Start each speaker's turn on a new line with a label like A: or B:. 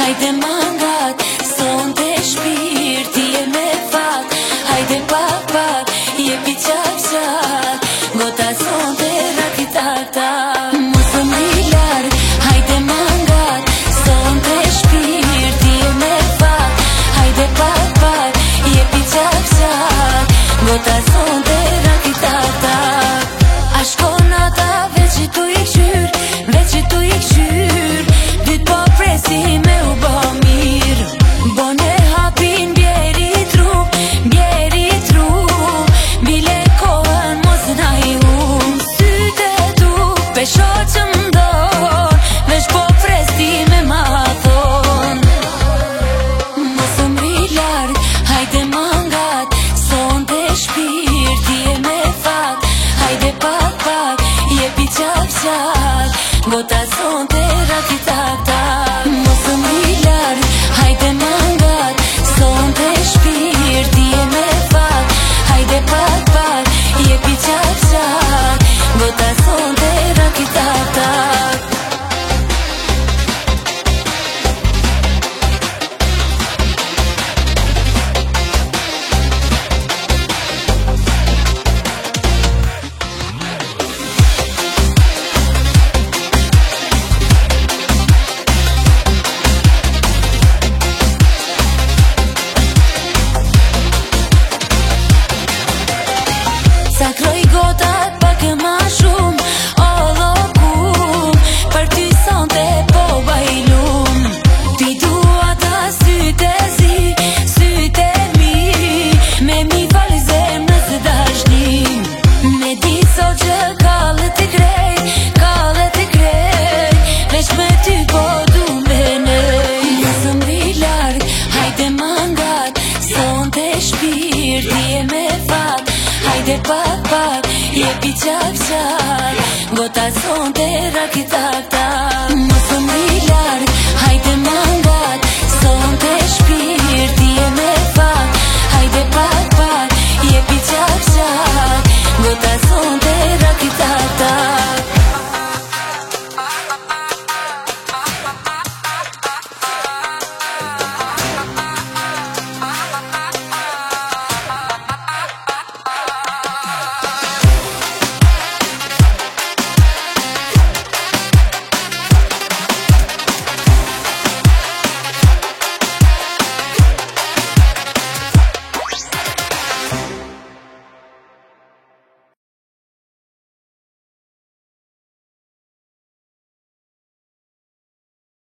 A: hajde mangat, sonte shpirti e me fat. Hajde pak pak, jepi qak qak, gota sonte rakitata. Mosë mrilar, hajde mangat, sonte shpirti e me fat. Hajde pak pak, jepi qak qak, gota sonte rakitata. A shkon ata veç i tu i kqyr, veç i tu i kqyr, dyt po presim me u bo mirë. Bone hapin bjeri trup, bile kohën mos na i hum. Syte tu pesho që mdon, veç po presim me ma thon. Mos mri larg, hajde mangat, sonte shpirti e me fat. Hajde pak pak, jepi qak qak, gota sonte rakitata. Mos mri larg, hajde mangat, sonte shpirti e me fat. Hajde pak pak, jepi qak qak, gota sonte rakitata. Sakroj gotat pak e ma shum, o lokum, për ty sonte po bajlum. Ti dua ta syte zi, syte mi, me mi fal zemrës dashnim. Me di sot që kallet e krej, veç me ty po du me nej. Mos mri larg, hajde mangat, sonte shpirti e me fat. Hajde pak pak, jepi qak qak, gota sonte rakitata.